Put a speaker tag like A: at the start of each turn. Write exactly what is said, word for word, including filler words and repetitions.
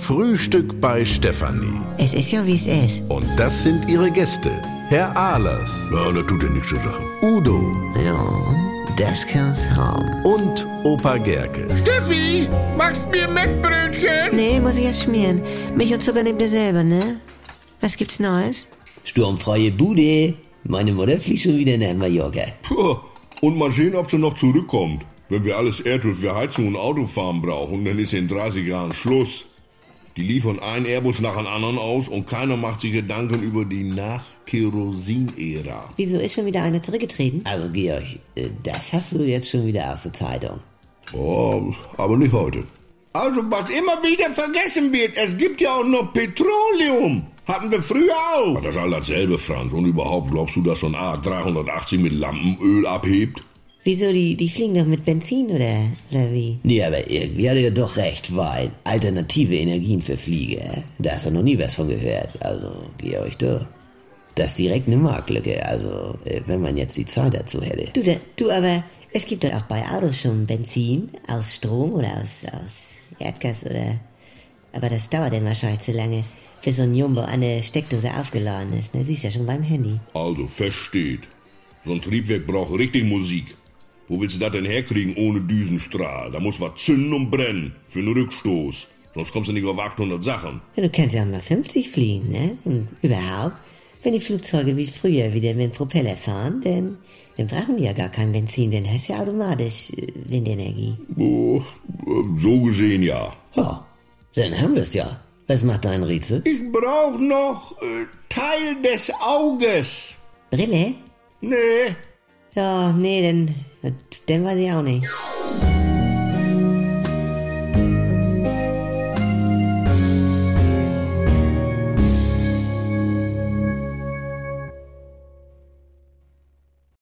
A: Frühstück bei Stefanie.
B: Es ist ja, wie es ist.
A: Und das sind ihre Gäste. Herr Ahlers.
C: Ja, das tut ja nichts zu sagen.
A: Udo.
B: Ja, das kann's haben.
A: Und Opa Gerke.
D: Steffi, machst mir Mettbrötchen?
B: Nee, muss ich erst schmieren. Milch und Zucker nehmt ihr selber, ne? Was gibt's Neues?
E: Sturmfreie Bude. Meine Mutter fliegt schon wieder nach Mallorca.
C: Puh. Und mal sehen, ob sie noch zurückkommt. Wenn wir alles Erdöl für Heizung und Autofahren brauchen, dann ist in dreißig Jahren Schluss. Die liefern einen Airbus nach dem anderen aus und keiner macht sich Gedanken über die Nach-Kerosin-Ära.
B: Wieso ist schon wieder einer zurückgetreten?
E: Also Georg, äh, das hast du jetzt schon wieder aus der Zeitung.
C: Oh, aber nicht heute.
D: Also, was immer wieder vergessen wird, es gibt ja auch noch Petroleum. Hatten wir früher auch.
C: Das ist all dasselbe, Franz. Und überhaupt, glaubst du, dass so ein A dreihundertachtzig mit Lampenöl abhebt?
B: Wieso, die, die fliegen doch mit Benzin, oder, oder wie?
E: Nee, aber irgendwie hat er doch recht, weil alternative Energien für Flieger, da hast du noch nie was von gehört. Also, Georg, du, das ist direkt eine Marktlücke, also, wenn man jetzt die Zeit dazu hätte.
B: Du, da, du, aber es gibt doch auch bei Autos schon Benzin aus Strom oder aus, aus Erdgas oder... Aber das dauert dann wahrscheinlich zu lange, für so ein Jumbo an der Steckdose aufgeladen ist, ne? Siehst ja schon beim Handy.
C: Also, feststeht. So ein Triebwerk braucht richtig Musik. Wo willst du das denn herkriegen ohne Düsenstrahl? Da muss was zünden und brennen. Für einen Rückstoß. Sonst kommst du nicht auf achthundert Sachen.
B: Ja, du kannst ja auch mal fünfzig fliegen, ne? Und überhaupt, wenn die Flugzeuge wie früher wieder mit dem Propeller fahren, dann, dann brauchen die ja gar kein Benzin, dann hast du ja automatisch äh, Windenergie.
C: Oh, so gesehen ja.
E: Ja, dann haben wir's ja. Was macht dein Rätsel?
D: Ich brauch noch äh, Teil des Auges.
B: Brille?
D: Nee.
B: Ja, nee, dann, dann weiß ich auch nicht.